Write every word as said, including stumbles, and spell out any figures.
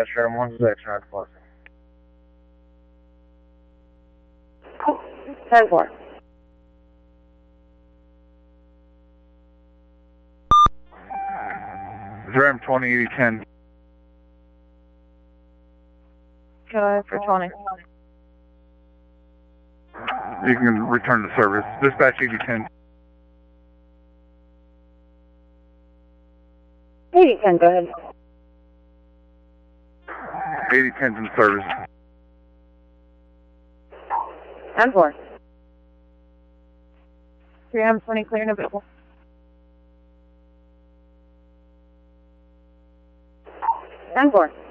dispatcher, I'm one six, nine plus. ten four. Ram twenty eighty ten. Go for twenty. You can return to service. Dispatch eighty ten. eighty ten, go ahead. eighty ten's in service. ten four. three M twenty clear and available. ten four.